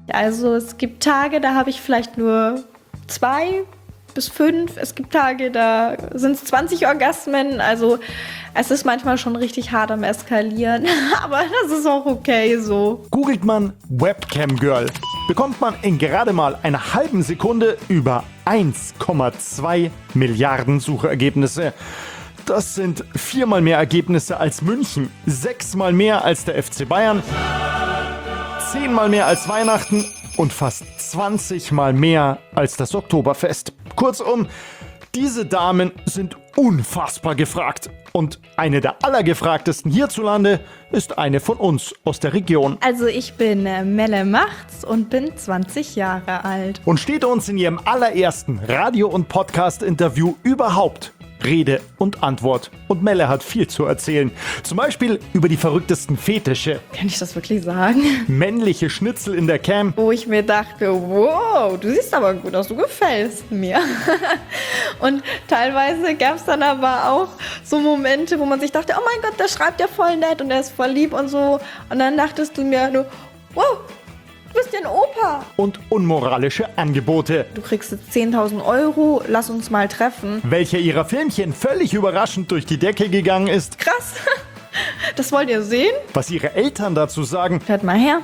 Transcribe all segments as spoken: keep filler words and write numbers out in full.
Also es gibt Tage, da habe ich vielleicht nur zwei bis fünf. Es gibt Tage, da sind es zwanzig Orgasmen. Also es ist manchmal schon richtig hart am Eskalieren. Aber das ist auch okay so. Googelt man Webcam Girl, bekommt man in gerade mal einer halben Sekunde über eins Komma zwei Milliarden Suchergebnisse. Das sind viermal mehr Ergebnisse als München, sechsmal mehr als der F C Bayern, zehnmal mehr als Weihnachten und fast zwanzigmal mehr als das Oktoberfest. Kurzum, diese Damen sind unfassbar gefragt. Und eine der allergefragtesten hierzulande ist eine von uns aus der Region. Also ich bin äh, Melle Machts und bin zwanzig Jahre alt. Und steht uns in ihrem allerersten Radio- und Podcast-Interview überhaupt Rede und Antwort. Und Melle hat viel zu erzählen. Zum Beispiel über die verrücktesten Fetische. Kann ich das wirklich sagen? Männliche Schnitzel in der Cam. Wo ich mir dachte, wow, du siehst aber gut aus, du gefällst mir. Und teilweise gab es dann aber auch so Momente, wo man sich dachte, oh mein Gott, der schreibt ja voll nett und der ist voll lieb und so. Und dann dachtest du mir nur, wow, du bist ja ein Opa. Und unmoralische Angebote. Du kriegst jetzt zehntausend Euro, lass uns mal treffen. Welcher ihrer Filmchen völlig überraschend durch die Decke gegangen ist. Krass. Das wollt ihr sehen? Was ihre Eltern dazu sagen. Hört mal her.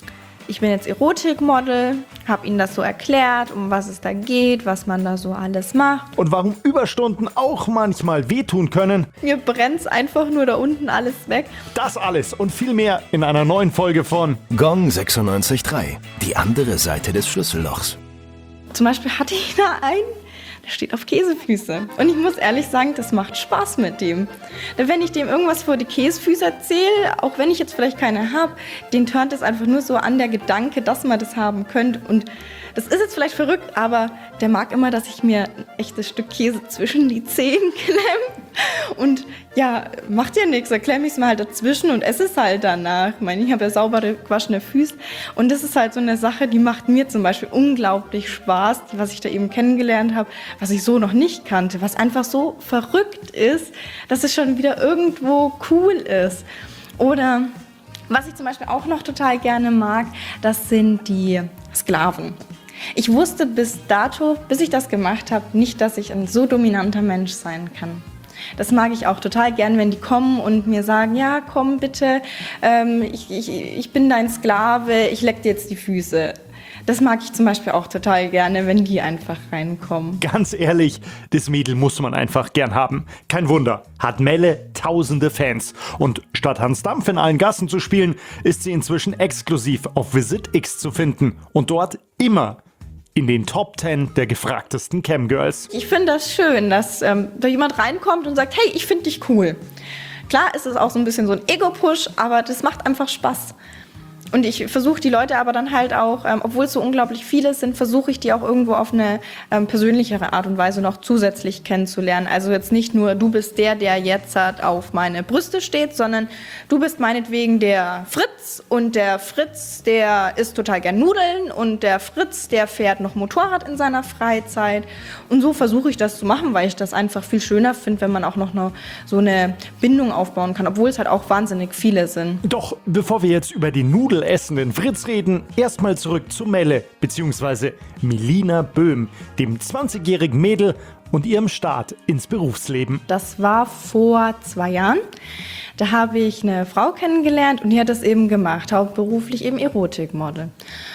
Ich bin jetzt Erotikmodel, habe ihnen das so erklärt, um was es da geht, was man da so alles macht. Und warum Überstunden auch manchmal wehtun können. Mir brennt's einfach nur da unten alles weg. Das alles und viel mehr in einer neuen Folge von Gong sechsundneunzig Komma drei. Die andere Seite des Schlüssellochs. Zum Beispiel hatte ich da einen, der steht auf Käsefüße. Und ich muss ehrlich sagen, das macht Spaß mit dem. Denn wenn ich dem irgendwas vor die Käsefüße erzähle, auch wenn ich jetzt vielleicht keine habe, den turnt es einfach nur so an der Gedanke, dass man das haben könnte. Und das ist jetzt vielleicht verrückt, aber der mag immer, dass ich mir ein echtes Stück Käse zwischen die Zehen klemme. Und ja, macht ja nichts, da klemme ich es mir halt dazwischen und esse es halt danach. Ich meine, ich habe ja saubere, gewaschene Füße. Und das ist halt so eine Sache, die macht mir zum Beispiel unglaublich Spaß, was ich da eben kennengelernt habe, was ich so noch nicht kannte, was einfach so verrückt ist, dass es schon wieder irgendwo cool ist. Oder was ich zum Beispiel auch noch total gerne mag, das sind die Sklaven. Ich wusste bis dato, bis ich das gemacht habe, nicht, dass ich ein so dominanter Mensch sein kann. Das mag ich auch total gern, wenn die kommen und mir sagen, ja, komm bitte, ähm, ich, ich, ich bin dein Sklave, ich leck dir jetzt die Füße. Das mag ich zum Beispiel auch total gerne, wenn die einfach reinkommen. Ganz ehrlich, das Mädel muss man einfach gern haben. Kein Wunder, hat Melle tausende Fans. Und statt Hans Dampf in allen Gassen zu spielen, ist sie inzwischen exklusiv auf Visit X zu finden. Und dort immer in den Top zehn der gefragtesten Camgirls. Ich finde das schön, dass ähm, da jemand reinkommt und sagt, hey, ich finde dich cool. Klar ist es auch so ein bisschen so ein Ego-Push, aber das macht einfach Spaß. Und ich versuche die Leute aber dann halt auch, ähm, obwohl es so unglaublich viele sind, versuche ich die auch irgendwo auf eine ähm, persönlichere Art und Weise noch zusätzlich kennenzulernen. Also jetzt nicht nur, du bist der, der jetzt halt auf meine Brüste steht, sondern du bist meinetwegen der Fritz und der Fritz, der isst total gern Nudeln und der Fritz, der fährt noch Motorrad in seiner Freizeit. Und so versuche ich das zu machen, weil ich das einfach viel schöner finde, wenn man auch noch eine, so eine Bindung aufbauen kann, obwohl es halt auch wahnsinnig viele sind. Doch bevor wir jetzt über die Nudeln essenden Fritz reden, erstmal zurück zu Melle bzw. Melina Böhm, dem zwanzigjährigen Mädel und ihrem Start ins Berufsleben. Das war vor zwei Jahren. Da habe ich eine Frau kennengelernt und die hat das eben gemacht, hauptberuflich eben Erotikmodel.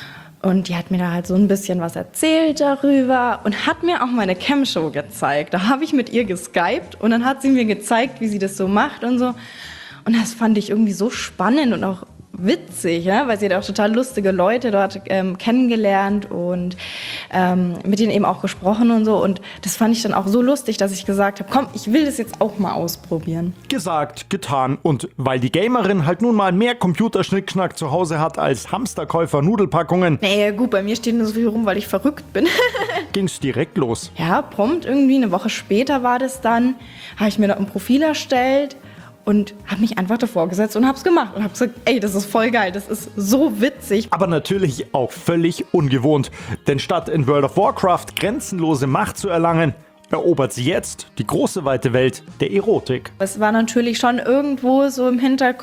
Und die hat mir da halt so ein bisschen was erzählt darüber und hat mir auch meine Cam-Show gezeigt. Da habe ich mit ihr geskypt und dann hat sie mir gezeigt, wie sie das so macht und so. Und das fand ich irgendwie so spannend und auch witzig, ja? Weil sie hat auch total lustige Leute dort ähm, kennengelernt und ähm, mit denen eben auch gesprochen und so. Und das fand ich dann auch so lustig, dass ich gesagt habe, komm, ich will das jetzt auch mal ausprobieren. Gesagt, getan. Und weil die Gamerin halt nun mal mehr Computerschnickschnack zu Hause hat als Hamsterkäufer Nudelpackungen, Nee, gut, bei mir steht nur so viel rum, weil ich verrückt bin. ging's direkt los. Ja, prompt irgendwie, eine Woche später war das dann, habe ich mir da ein Profil erstellt und habe mich einfach davor gesetzt und habe es gemacht und habe gesagt, ey, das ist voll geil, das ist so witzig. Aber natürlich auch völlig ungewohnt. Denn statt in World of Warcraft grenzenlose Macht zu erlangen, erobert sie jetzt die große weite Welt der Erotik. Es war natürlich schon irgendwo so im Hinterkopf,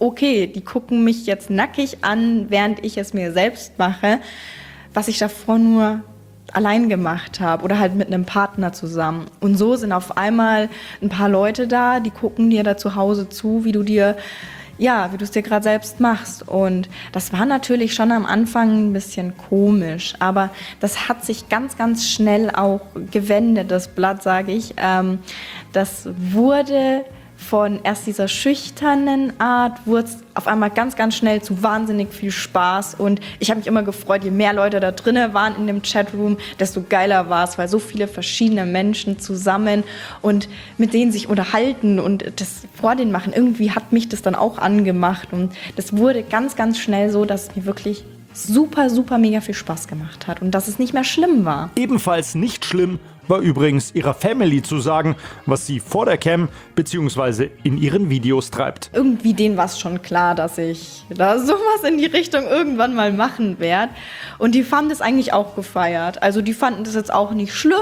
okay, die gucken mich jetzt nackig an, während ich es mir selbst mache, was ich davor nur allein gemacht habe oder halt mit einem Partner zusammen. Und so sind auf einmal ein paar Leute da, die gucken dir da zu Hause zu, wie du dir, ja, wie du es dir gerade selbst machst. Und das war natürlich schon am Anfang ein bisschen komisch, aber das hat sich ganz, ganz schnell auch gewendet, das Blatt, sage ich. Ähm, das wurde von erst dieser schüchternen Art, wurde es auf einmal ganz, ganz schnell zu wahnsinnig viel Spaß. Und ich habe mich immer gefreut, je mehr Leute da drinnen waren in dem Chatroom, desto geiler war es, weil so viele verschiedene Menschen zusammen und mit denen sich unterhalten und das vor denen machen. Irgendwie hat mich das dann auch angemacht. Und das wurde ganz, ganz schnell so, dass es mir wirklich super, super mega viel Spaß gemacht hat und dass es nicht mehr schlimm war. Ebenfalls nicht schlimm war übrigens ihrer Family zu sagen, was sie vor der Cam bzw. in ihren Videos treibt. Irgendwie denen war es schon klar, dass ich da sowas in die Richtung irgendwann mal machen werde. Und die haben das eigentlich auch gefeiert. Also die fanden das jetzt auch nicht schlimm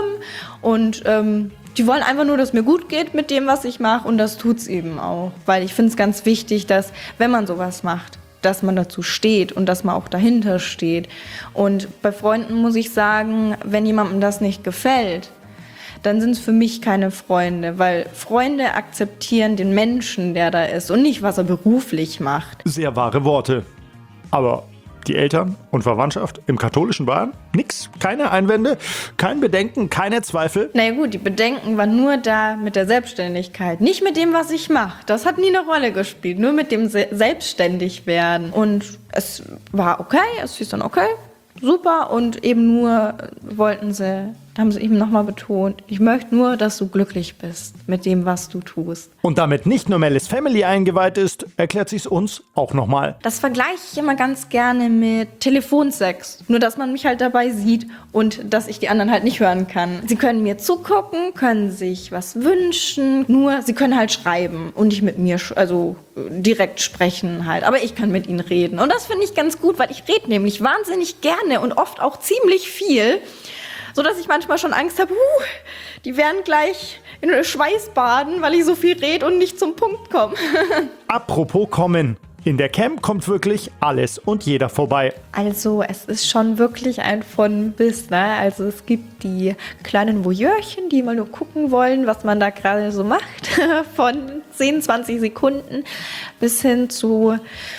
und ähm, die wollen einfach nur, dass es mir gut geht mit dem, was ich mache, und das tut's eben auch. Weil ich finde es ganz wichtig, dass, wenn man sowas macht, dass man dazu steht und dass man auch dahinter steht. Und bei Freunden muss ich sagen, wenn jemandem das nicht gefällt, dann sind es für mich keine Freunde, weil Freunde akzeptieren den Menschen, der da ist und nicht, was er beruflich macht. Sehr wahre Worte. Aber die Eltern und Verwandtschaft im katholischen Bayern? Nix, keine Einwände, kein Bedenken, keine Zweifel? Naja gut, die Bedenken waren nur da mit der Selbstständigkeit, nicht mit dem, was ich mache. Das hat nie eine Rolle gespielt, nur mit dem Se- Selbstständigwerden. Und es war okay, es hieß dann okay, super, und eben nur wollten sie, haben sie eben nochmal betont, ich möchte nur, dass du glücklich bist mit dem, was du tust. Und damit nicht nur Mellis Family eingeweiht ist, erklärt sich's uns auch nochmal. Das vergleiche ich immer ganz gerne mit Telefonsex. Nur, dass man mich halt dabei sieht und dass ich die anderen halt nicht hören kann. Sie können mir zugucken, können sich was wünschen, nur sie können halt schreiben und nicht mit mir, sch- also direkt sprechen halt. Aber ich kann mit ihnen reden. Und das finde ich ganz gut, weil ich rede nämlich wahnsinnig gerne und oft auch ziemlich viel, so dass ich manchmal schon Angst habe, uh, die werden gleich in Schweiß baden, weil ich so viel rede und nicht zum Punkt komme. Apropos kommen. In der Cam kommt wirklich alles und jeder vorbei. Also es ist schon wirklich ein von bis, ne? Also es gibt die kleinen Voyeurchen, die mal nur gucken wollen, was man da gerade so macht, von zehn, zwanzig Sekunden bis hin zu,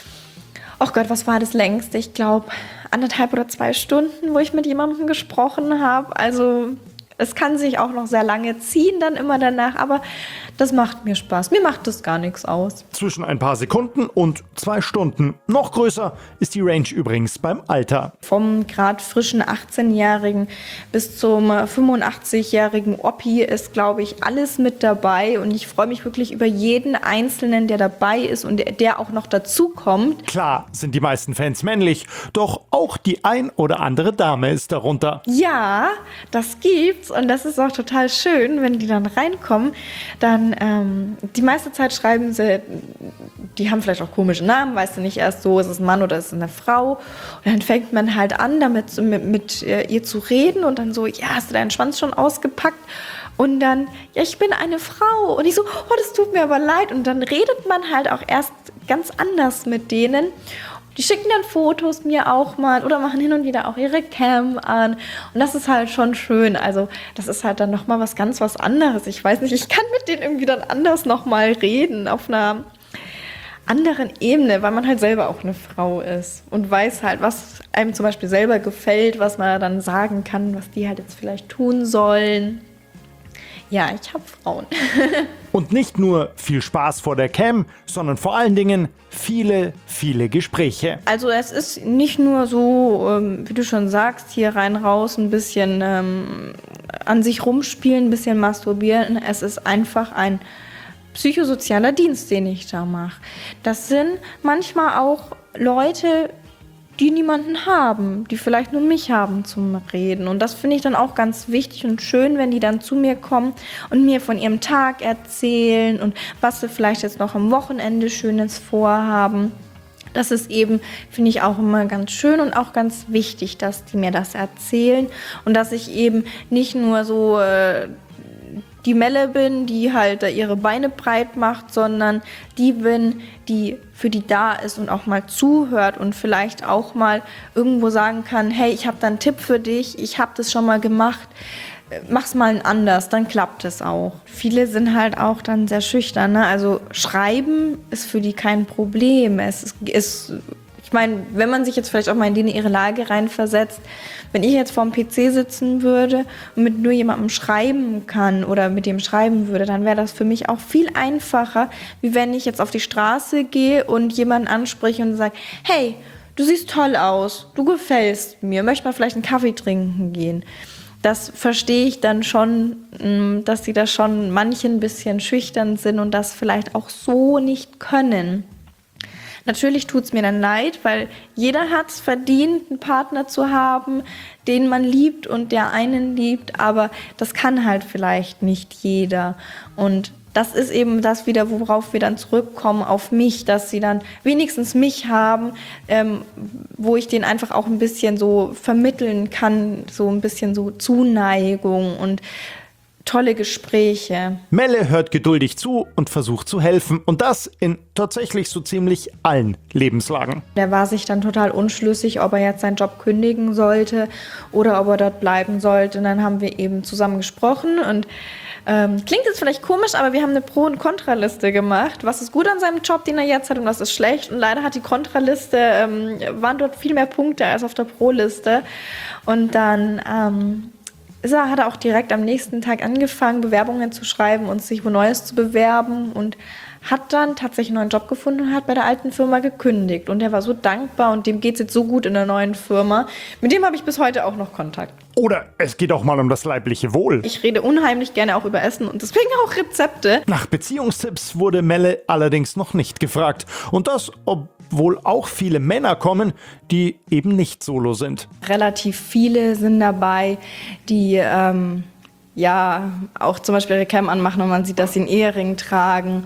oh Gott, was war das längste? Ich glaube anderthalb oder zwei Stunden, wo ich mit jemandem gesprochen habe. Also es kann sich auch noch sehr lange ziehen dann immer danach, aber das macht mir Spaß. Mir macht das gar nichts aus. Zwischen ein paar Sekunden und zwei Stunden. Noch größer ist die Range übrigens beim Alter. Vom gerade frischen achtzehnjährigen bis zum fünfundachtzig-jährigen Oppi ist, glaube ich, alles mit dabei. Und ich freue mich wirklich über jeden Einzelnen, der dabei ist und der, der auch noch dazukommt. Klar sind die meisten Fans männlich, doch auch die ein oder andere Dame ist darunter. Ja, das gibt's und das ist auch total schön, wenn die dann reinkommen. Dann ähm, die meiste Zeit schreiben sie, die haben vielleicht auch komische Namen, weißt du nicht erst so, ist es ein Mann oder ist es eine Frau. Und dann fängt man halt an, damit mit, mit ihr zu reden und dann so, ja, hast du deinen Schwanz schon ausgepackt? Und dann, ja, ich bin eine Frau. Und ich so, oh, das tut mir aber leid. Und dann redet man halt auch erst ganz anders mit denen. Die schicken dann Fotos mir auch mal oder machen hin und wieder auch ihre Cam an. Und das ist halt schon schön. Also das ist halt dann nochmal was ganz was anderes. Ich weiß nicht, ich kann mit denen irgendwie dann anders nochmal reden, auf einer anderen Ebene, weil man halt selber auch eine Frau ist und weiß halt, was einem zum Beispiel selber gefällt, was man dann sagen kann, was die halt jetzt vielleicht tun sollen. Ja, ich habe Frauen. Und nicht nur viel Spaß vor der Cam, sondern vor allen Dingen viele, viele Gespräche. Also es ist nicht nur so, ähm, wie du schon sagst, hier rein, raus, ein bisschen ähm, an sich rumspielen, ein bisschen masturbieren. Es ist einfach ein psychosozialer Dienst, den ich da mache. Das sind manchmal auch Leute, die niemanden haben, die vielleicht nur mich haben zum Reden. Und das finde ich dann auch ganz wichtig und schön, wenn die dann zu mir kommen und mir von ihrem Tag erzählen und was sie vielleicht jetzt noch am Wochenende Schönes vorhaben. Das ist eben, finde ich, auch immer ganz schön und auch ganz wichtig, dass die mir das erzählen und dass ich eben nicht nur so äh, die Melle bin, die halt da ihre Beine breit macht, sondern die bin, die für die da ist und auch mal zuhört und vielleicht auch mal irgendwo sagen kann, hey, ich habe da einen Tipp für dich, ich habe das schon mal gemacht, mach's mal anders, dann klappt es auch. Viele sind halt auch dann sehr schüchtern, ne? Also schreiben ist für die kein Problem. Es ist, ist ich meine, wenn man sich jetzt vielleicht auch mal in die, ihre Lage reinversetzt, wenn ich jetzt vorm P C sitzen würde und mit nur jemandem schreiben kann oder mit dem schreiben würde, dann wäre das für mich auch viel einfacher, wie wenn ich jetzt auf die Straße gehe und jemanden anspreche und sage, hey, du siehst toll aus, du gefällst mir, möchte mal vielleicht einen Kaffee trinken gehen. Das verstehe ich dann schon, dass sie da schon manche ein bisschen schüchtern sind und das vielleicht auch so nicht können. Natürlich tut es mir dann leid, weil jeder hat es verdient, einen Partner zu haben, den man liebt und der einen liebt, aber das kann halt vielleicht nicht jeder. Und das ist eben das wieder, worauf wir dann zurückkommen, auf mich, dass sie dann wenigstens mich haben, ähm, wo ich denen einfach auch ein bisschen so vermitteln kann, so ein bisschen so Zuneigung und tolle Gespräche. Melle hört geduldig zu und versucht zu helfen. Und das in tatsächlich so ziemlich allen Lebenslagen. Der war sich dann total unschlüssig, ob er jetzt seinen Job kündigen sollte oder ob er dort bleiben sollte. Und dann haben wir eben zusammen gesprochen und ähm, klingt jetzt vielleicht komisch, aber wir haben eine Pro- und Kontraliste gemacht. Was ist gut an seinem Job, den er jetzt hat, und was ist schlecht? Und leider hat die Kontraliste, ähm, waren dort viel mehr Punkte als auf der Pro-Liste. Und dann ähm, ist er, hat er auch direkt am nächsten Tag angefangen, Bewerbungen zu schreiben und sich wo Neues zu bewerben und hat dann tatsächlich einen neuen Job gefunden und hat bei der alten Firma gekündigt. Und er war so dankbar und dem geht es jetzt so gut in der neuen Firma. Mit dem habe ich bis heute auch noch Kontakt. Oder es geht auch mal um das leibliche Wohl. Ich rede unheimlich gerne auch über Essen und deswegen auch Rezepte. Nach Beziehungstipps wurde Melle allerdings noch nicht gefragt. Und das, obwohl auch viele Männer kommen, die eben nicht solo sind. Relativ viele sind dabei, die ähm, ja auch zum Beispiel ihre Cam anmachen und man sieht, dass sie einen Ehering tragen.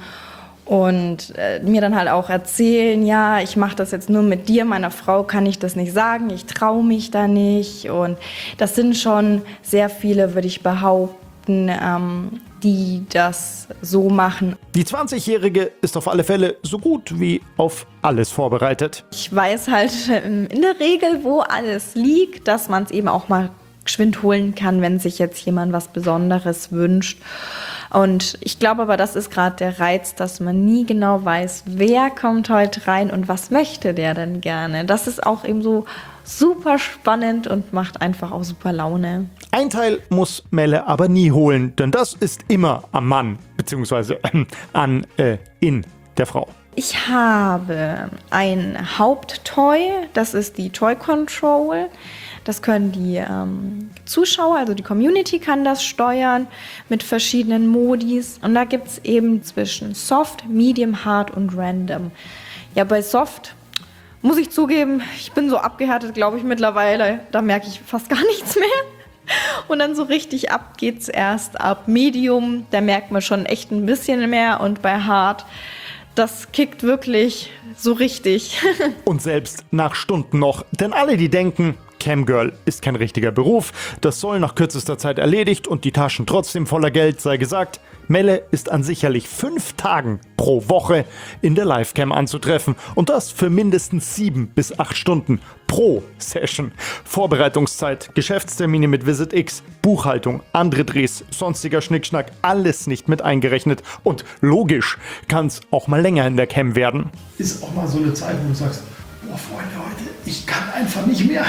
Und äh, mir dann halt auch erzählen, ja, ich mache das jetzt nur mit dir, meiner Frau kann ich das nicht sagen, ich traue mich da nicht. Und das sind schon sehr viele, würde ich behaupten, ähm, die das so machen. Die zwanzigjährige ist auf alle Fälle so gut wie auf alles vorbereitet. Ich weiß halt in der Regel, wo alles liegt, dass man es eben auch mal geschwind holen kann, wenn sich jetzt jemand was Besonderes wünscht. Und ich glaube aber, das ist gerade der Reiz, dass man nie genau weiß, wer kommt heute rein und was möchte der denn gerne. Das ist auch eben so super spannend und macht einfach auch super Laune. Ein Teil muss Melle aber nie holen, denn das ist immer am Mann, beziehungsweise äh, an, äh, in der Frau. Ich habe ein Haupttoy, das ist die Toy Control. Das können die ähm, Zuschauer, also die Community kann das steuern mit verschiedenen Modis. Und da gibt es eben zwischen Soft, Medium, Hard und Random. Ja, bei Soft muss ich zugeben, ich bin so abgehärtet, glaube ich, mittlerweile. Da merke ich fast gar nichts mehr. Und dann so richtig ab geht's erst ab Medium. Da merkt man schon echt ein bisschen mehr. Und bei Hard, das kickt wirklich so richtig. Und selbst nach Stunden noch. Denn alle, die denken, Camgirl ist kein richtiger Beruf, das soll nach kürzester Zeit erledigt und die Taschen trotzdem voller Geld, sei gesagt, Melle ist an sicherlich fünf Tagen pro Woche in der Livecam anzutreffen und das für mindestens sieben bis acht Stunden pro Session. Vorbereitungszeit, Geschäftstermine mit Visit X, Buchhaltung, andere Drehs, sonstiger Schnickschnack, alles nicht mit eingerechnet und logisch kann es auch mal länger in der Cam werden. Ist auch mal so eine Zeit, wo du sagst, boah Freunde, heute, ich kann einfach nicht mehr.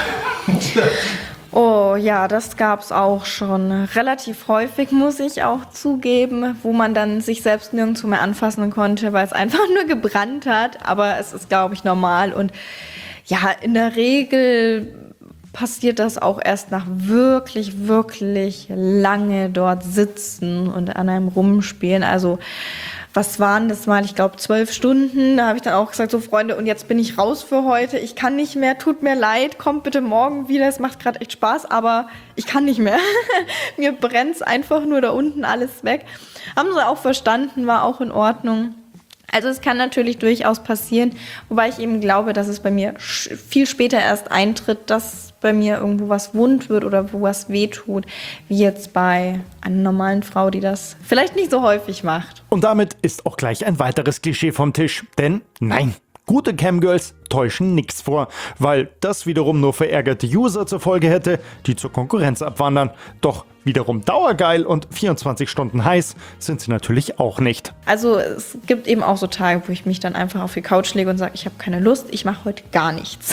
Oh ja, das gab's auch schon relativ häufig, muss ich auch zugeben, wo man dann sich selbst nirgendwo mehr anfassen konnte, weil es einfach nur gebrannt hat. Aber es ist, glaube ich, normal. Und ja, in der Regel passiert das auch erst nach wirklich, wirklich lange dort sitzen und an einem rumspielen. Also was waren das mal? Ich glaube zwölf Stunden. Da habe ich dann auch gesagt, so Freunde, und jetzt bin ich raus für heute. Ich kann nicht mehr, tut mir leid, kommt bitte morgen wieder. Es macht gerade echt Spaß, aber ich kann nicht mehr. Mir brennt's einfach nur da unten alles weg. Haben sie auch verstanden, war auch in Ordnung. Also es kann natürlich durchaus passieren, wobei ich eben glaube, dass es bei mir viel später erst eintritt, dass bei mir irgendwo was wund wird oder wo was wehtut, wie jetzt bei einer normalen Frau, die das vielleicht nicht so häufig macht. Und damit ist auch gleich ein weiteres Klischee vom Tisch. Denn nein, gute Camgirls täuschen nichts vor, weil das wiederum nur verärgerte User zur Folge hätte, die zur Konkurrenz abwandern. Doch wiederum dauergeil und vierundzwanzig Stunden heiß sind sie natürlich auch nicht. Also es gibt eben auch so Tage, wo ich mich dann einfach auf die Couch lege und sage, ich habe keine Lust, ich mache heute gar nichts.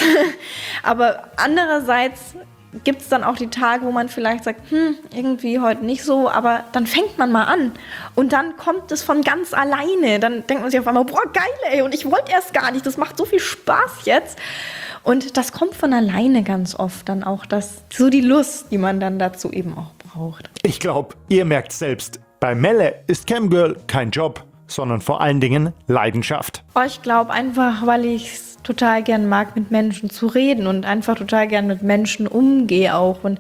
Aber andererseits gibt es dann auch die Tage, wo man vielleicht sagt, hm, irgendwie heute nicht so, aber dann fängt man mal an und dann kommt es von ganz alleine. Dann denkt man sich auf einmal, boah, geil, ey, und ich wollte erst gar nicht, das macht so viel Spaß jetzt. Und das kommt von alleine ganz oft dann auch, das, so die Lust, die man dann dazu eben auch braucht. Ich glaube, ihr merkt selbst, bei Melle ist Camgirl kein Job, sondern vor allen Dingen Leidenschaft. Oh, ich glaube einfach, weil ich es total gern mag, mit Menschen zu reden und einfach total gern mit Menschen umgehe auch. Und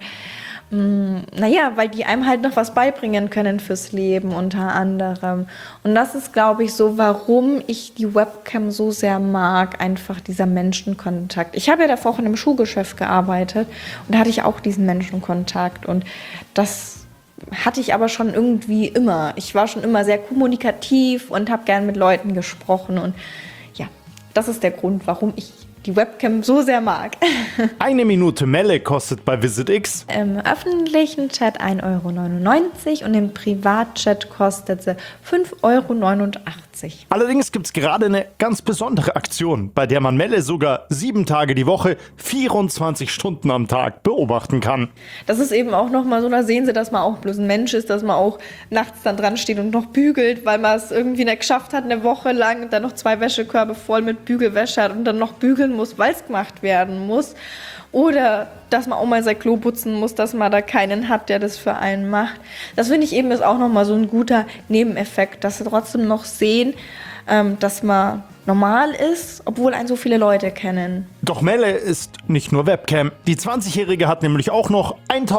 mh, naja, weil die einem halt noch was beibringen können fürs Leben unter anderem. Und das ist, glaube ich, so, warum ich die Webcam so sehr mag, einfach dieser Menschenkontakt. Ich habe ja davor auch in einem Schuhgeschäft gearbeitet und da hatte ich auch diesen Menschenkontakt und das hatte ich aber schon irgendwie immer. Ich war schon immer sehr kommunikativ und habe gern mit Leuten gesprochen und ja, das ist der Grund, warum ich die Webcam so sehr mag. Eine Minute Melle kostet bei VisitX Im öffentlichen Chat ein Euro neunundneunzig und im Privatchat kostet sie fünf Euro neunundachtzig. Allerdings gibt es gerade eine ganz besondere Aktion, bei der man Melle sogar sieben Tage die Woche, vierundzwanzig Stunden am Tag beobachten kann. Das ist eben auch nochmal so, da sehen sie, dass man auch bloß ein Mensch ist, dass man auch nachts dann dran steht und noch bügelt, weil man es irgendwie nicht geschafft hat, eine Woche lang und dann noch zwei Wäschekörbe voll mit Bügelwäsche hat und dann noch bügeln muss, weil es gemacht werden muss. Oder dass man auch mal sein Klo putzen muss, dass man da keinen hat, der das für einen macht. Das finde ich eben ist auch nochmal so ein guter Nebeneffekt, dass sie trotzdem noch sehen, ähm, dass man normal ist, obwohl einen so viele Leute kennen. Doch Melle ist nicht nur Webcam. Die zwanzigjährige hat nämlich auch noch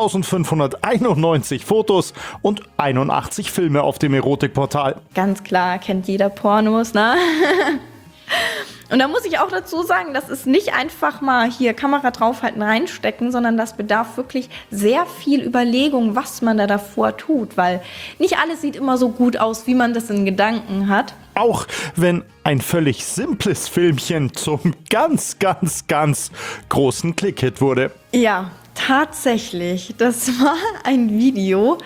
eintausendfünfhunderteinundneunzig Fotos und einundachtzig Filme auf dem Erotikportal. Ganz klar, kennt jeder Pornos, ne? Und da muss ich auch dazu sagen, das ist nicht einfach mal hier Kamera draufhalten, reinstecken, sondern das bedarf wirklich sehr viel Überlegung, was man da davor tut, weil nicht alles sieht immer so gut aus, wie man das in Gedanken hat. Auch wenn ein völlig simples Filmchen zum ganz, ganz, ganz großen Klickhit wurde. Ja, tatsächlich. Das war ein Video,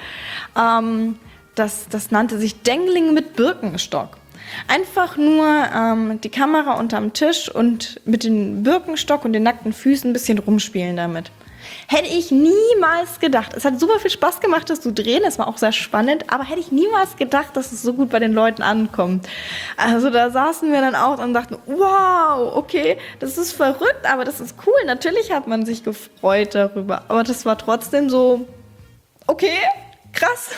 ähm, das, das nannte sich Dengling mit Birkenstock. Einfach nur ähm, die Kamera unterm Tisch und mit dem Birkenstock und den nackten Füßen ein bisschen rumspielen damit. Hätte ich niemals gedacht. Es hat super viel Spaß gemacht, das zu drehen. Es war auch sehr spannend. Aber hätte ich niemals gedacht, dass es so gut bei den Leuten ankommt. Also da saßen wir dann auch und dachten, wow, okay, das ist verrückt, aber das ist cool. Natürlich hat man sich gefreut darüber. Aber das war trotzdem so, okay, krass.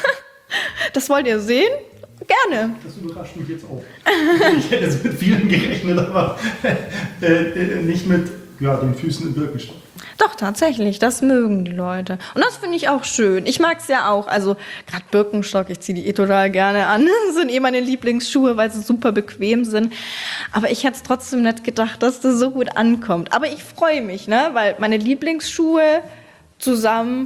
Das wollt ihr sehen? Gerne. Das überrascht mich jetzt auch. Ich hätte jetzt mit vielen gerechnet, aber äh, äh, nicht mit ja, den Füßen im Birkenstock. Doch, tatsächlich, das mögen die Leute. Und das finde ich auch schön. Ich mag es ja auch. Also gerade Birkenstock, ich ziehe die eh total gerne an. Das sind eh meine Lieblingsschuhe, weil sie super bequem sind. Aber ich hätte es trotzdem nicht gedacht, dass das so gut ankommt. Aber ich freue mich, ne? Weil meine Lieblingsschuhe zusammen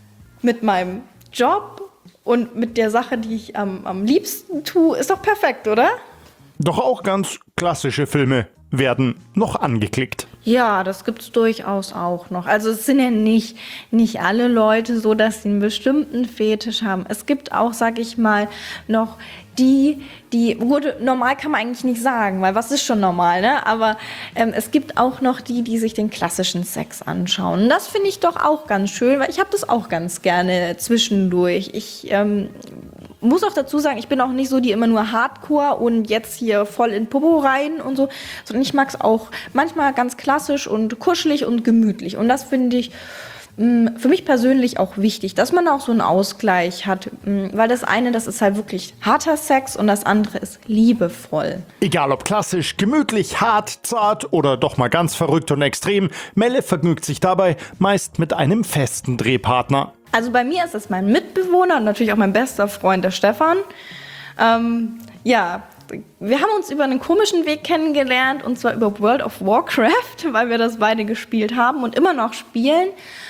mit meinem Job und mit der Sache, die ich am, am liebsten tue, ist doch perfekt, oder? Doch auch ganz klassische Filme werden noch angeklickt. Ja, das gibt's durchaus auch noch. Also es sind ja nicht, nicht alle Leute so, dass sie einen bestimmten Fetisch haben. Es gibt auch, sag ich mal, noch die, die, gut, normal kann man eigentlich nicht sagen, weil was ist schon normal, ne? Aber ähm, es gibt auch noch die, die sich den klassischen Sex anschauen. Und das finde ich doch auch ganz schön, weil ich habe das auch ganz gerne zwischendurch. Ich ähm, muss auch dazu sagen, ich bin auch nicht so, die immer nur Hardcore und jetzt hier voll in Popo rein und so, sondern ich mag es auch manchmal ganz klassisch und kuschelig und gemütlich. Und das finde ich mh, für mich persönlich auch wichtig, dass man auch so einen Ausgleich hat, mh, weil das eine, das ist halt wirklich harter Sex und das andere ist liebevoll. Egal ob klassisch, gemütlich, hart, zart oder doch mal ganz verrückt und extrem, Melle vergnügt sich dabei meist mit einem festen Drehpartner. Also bei mir ist es mein Mitbewohner und natürlich auch mein bester Freund, der Stefan. Ähm, ja, wir haben uns über einen komischen Weg kennengelernt, und zwar über World of Warcraft, weil wir das beide gespielt haben und immer noch spielen.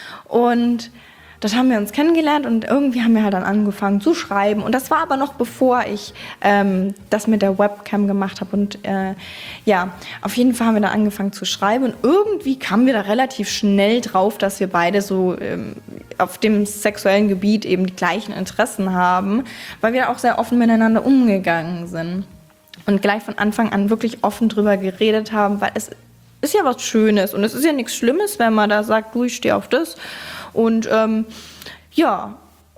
Und dort haben wir uns kennengelernt und irgendwie haben wir halt dann angefangen zu schreiben. Und das war aber noch bevor ich ähm, das mit der Webcam gemacht habe. Und äh, ja, auf jeden Fall haben wir dann angefangen zu schreiben. Und irgendwie kamen wir da relativ schnell drauf, dass wir beide so ähm, auf dem sexuellen Gebiet eben die gleichen Interessen haben, weil wir auch sehr offen miteinander umgegangen sind. Und gleich von Anfang an wirklich offen drüber geredet haben, weil es ist ja was Schönes und es ist ja nichts Schlimmes, wenn man da sagt, du, ich stehe auf das. Und ähm, ja,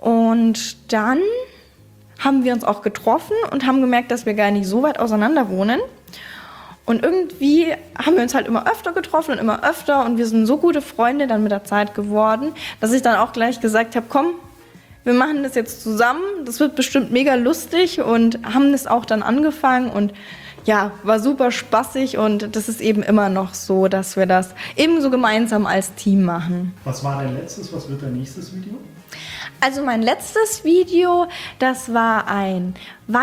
und dann haben wir uns auch getroffen und haben gemerkt, dass wir gar nicht so weit auseinander wohnen. Und irgendwie haben wir uns halt immer öfter getroffen und immer öfter und wir sind so gute Freunde dann mit der Zeit geworden, dass ich dann auch gleich gesagt habe, komm, wir machen das jetzt zusammen, das wird bestimmt mega lustig, und haben das auch dann angefangen und ja, war super spaßig, und das ist eben immer noch so, dass wir das eben so gemeinsam als Team machen. Was war dein letztes? Was wird dein nächstes Video? Also mein letztes Video, das war ein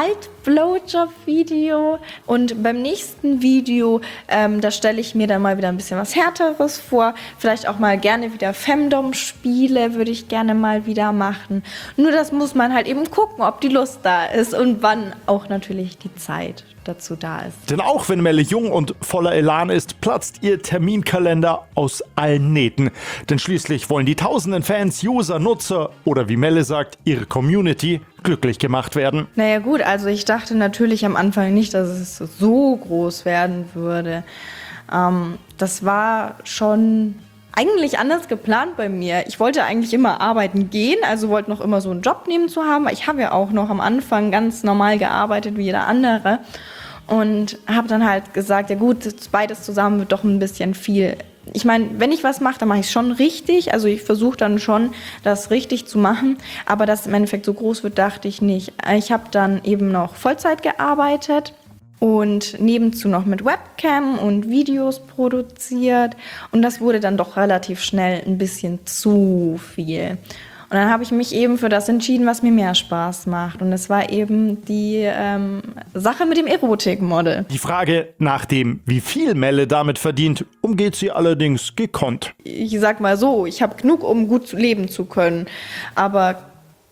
Wald-Blowjob-Video, und beim nächsten Video, ähm, da stelle ich mir dann mal wieder ein bisschen was Härteres vor. Vielleicht auch mal gerne wieder Femdom-Spiele würde ich gerne mal wieder machen. Nur das muss man halt eben gucken, ob die Lust da ist und wann auch natürlich die Zeit dazu da ist. Denn auch wenn Melle jung und voller Elan ist, platzt ihr Terminkalender aus allen Nähten. Denn schließlich wollen die tausenden Fans, User, Nutzer oder wie Melle sagt, ihre Community glücklich gemacht werden. Naja gut, also ich dachte natürlich am Anfang nicht, dass es so groß werden würde. Ähm, das war schon eigentlich anders geplant bei mir. Ich wollte eigentlich immer arbeiten gehen, also wollte noch immer so einen Job nehmen zu haben. Ich habe ja auch noch am Anfang ganz normal gearbeitet wie jeder andere und habe dann halt gesagt, ja gut, beides zusammen wird doch ein bisschen viel. Ich meine, wenn ich was mache, dann mache ich es schon richtig. Also ich versuche dann schon, das richtig zu machen. Aber dass es im Endeffekt so groß wird, dachte ich nicht. Ich habe dann eben noch Vollzeit gearbeitet und nebenzu noch mit Webcam und Videos produziert. Und das wurde dann doch relativ schnell ein bisschen zu viel. Und dann habe ich mich eben für das entschieden, was mir mehr Spaß macht. Und das war eben die ähm, Sache mit dem Erotikmodel. Die Frage nach dem, wie viel Melle damit verdient, umgeht sie allerdings gekonnt. Ich sag mal so, ich habe genug, um gut leben zu können. Aber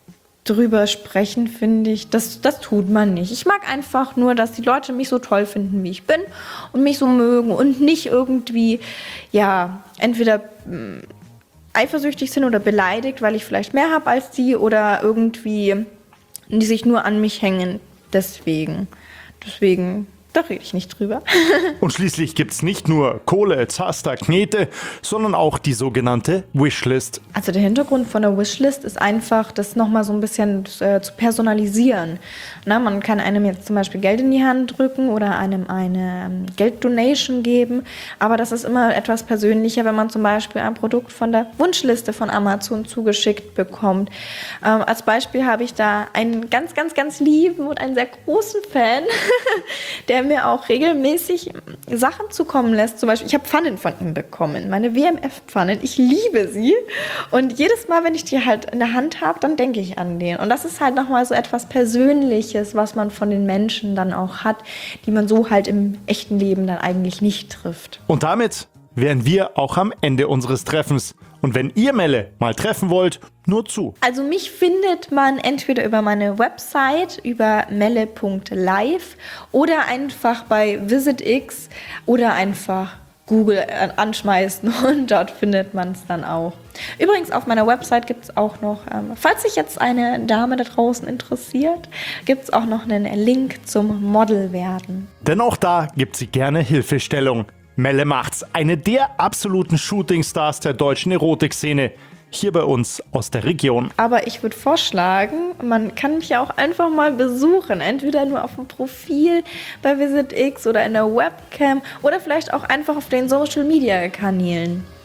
drüber sprechen, finde ich, das, das tut man nicht. Ich mag einfach nur, dass die Leute mich so toll finden, wie ich bin und mich so mögen und nicht irgendwie, ja, entweder mh, eifersüchtig sind oder beleidigt, weil ich vielleicht mehr habe als die, oder irgendwie die sich nur an mich hängen. Deswegen, deswegen, da rede ich nicht drüber. Und schließlich gibt's nicht nur Kohle, Zaster, Knete, sondern auch die sogenannte Wishlist. Also der Hintergrund von der Wishlist ist einfach, das nochmal so ein bisschen äh, zu personalisieren. Na, man kann einem jetzt zum Beispiel Geld in die Hand drücken oder einem eine ähm, Gelddonation geben, aber das ist immer etwas persönlicher, wenn man zum Beispiel ein Produkt von der Wunschliste von Amazon zugeschickt bekommt. Ähm, als Beispiel habe ich da einen ganz, ganz, ganz lieben und einen sehr großen Fan, der mir auch regelmäßig Sachen zukommen lässt. Zum Beispiel, ich habe Pfannen von ihm bekommen, meine W M F-Pfannen. Ich liebe sie. Und jedes Mal, wenn ich die halt in der Hand habe, dann denke ich an den. Und das ist halt nochmal so etwas Persönliches, was man von den Menschen dann auch hat, die man so halt im echten Leben dann eigentlich nicht trifft. Und damit wären wir auch am Ende unseres Treffens. Und wenn ihr Melle mal treffen wollt, nur zu. Also mich findet man entweder über meine Website, über melle punkt live oder einfach bei VisitX oder einfach Google anschmeißen und dort findet man es dann auch. Übrigens auf meiner Website gibt es auch noch, ähm, falls sich jetzt eine Dame da draußen interessiert, gibt es auch noch einen Link zum Model werden. Denn auch da gibt sie gerne Hilfestellung. Melle macht's, eine der absoluten Shootingstars der deutschen Erotikszene. Hier bei uns aus der Region. Aber ich würde vorschlagen, man kann mich ja auch einfach mal besuchen. Entweder nur auf dem Profil bei VisitX oder in der Webcam oder vielleicht auch einfach auf den Social-Media-Kanälen.